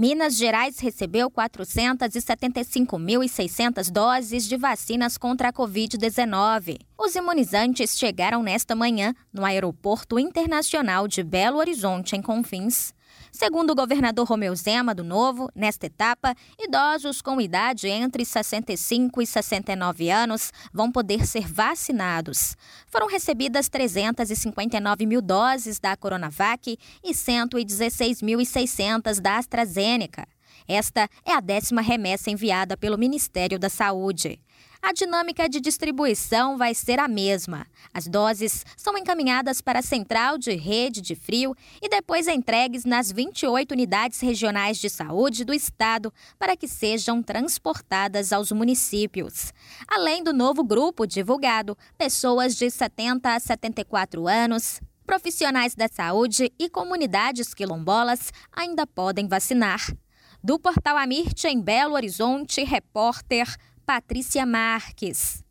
Minas Gerais recebeu 475.600 doses de vacinas contra a Covid-19. Os imunizantes chegaram nesta manhã no Aeroporto Internacional de Belo Horizonte, em Confins. Segundo o governador Romeu Zema do Novo, nesta etapa, idosos com idade entre 65 e 69 anos vão poder ser vacinados. Foram recebidas 359 mil doses da Coronavac e 116.600 da AstraZeneca. Esta é a 10ª remessa enviada pelo Ministério da Saúde. A dinâmica de distribuição vai ser a mesma. As doses são encaminhadas para a Central de Rede de Frio e depois entregues nas 28 unidades regionais de saúde do estado para que sejam transportadas aos municípios. Além do novo grupo divulgado, pessoas de 70 a 74 anos, profissionais da saúde e comunidades quilombolas ainda podem vacinar. Do Portal Amirte, em Belo Horizonte, repórter Patrícia Marques.